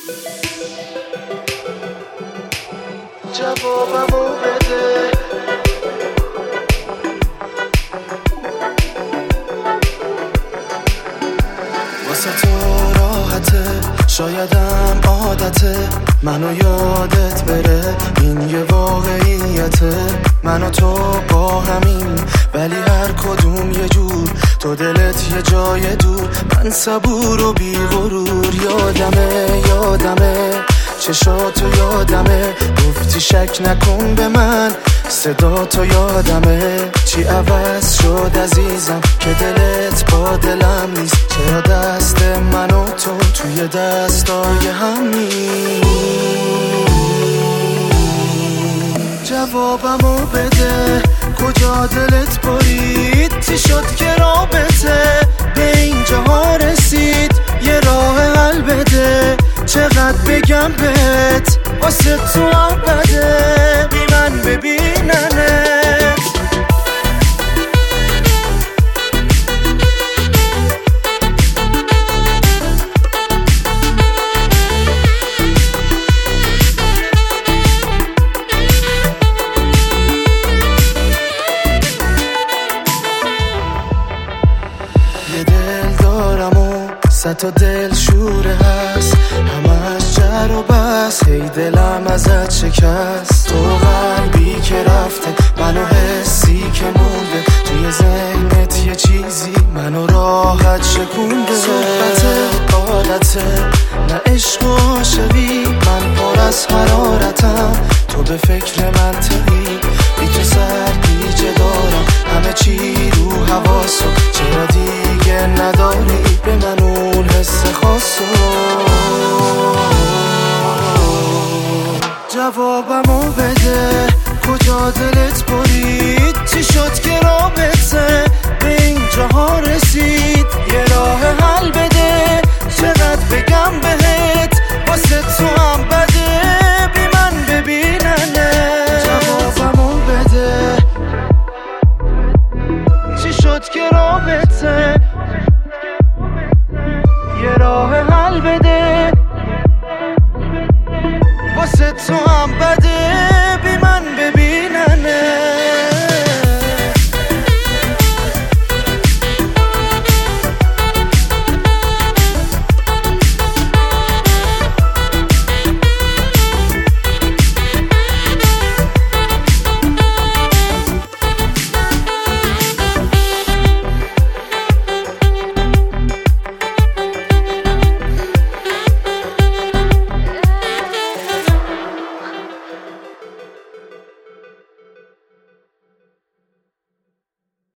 جوابمو بده. واسه تو راحته، شایدم عادته منو یادت بره، این یه واقعیته. من و تو با همین ولی هر کدوم یه جور، تو دلت یه جای دور، من صبور و بی غرور. یادمه چشاتو یادمه، گفتی شک نکن به من، صدا تو یادمه. چی عوض شد عزیزم که دلت با دلم نیست؟ چرا دست من و تو توی دستای هم نیست؟ جوابمو بده، کجا دلت برید؟ چی شد که رابطه به اینجاها رسید؟ یه راه حل بده، چقدر بگم بهت واسه تو بده، بی من ببیننت. یه دل دارم و صد تا دل شوره هست، همش جر و بس، هی دلم ازت شکست. تو قلبی که رفته، منو حسی که مونده، توی ذهنت یه چیزی منو راحت شکونده. صحبت عادته نه عشق و عاشقی، من پر از حرارتم، تو به فکر منطقی، بی تو سرگیجه دارم، همه چی رو حواسو، چرا دیگه نداری به من اون حس خاصو؟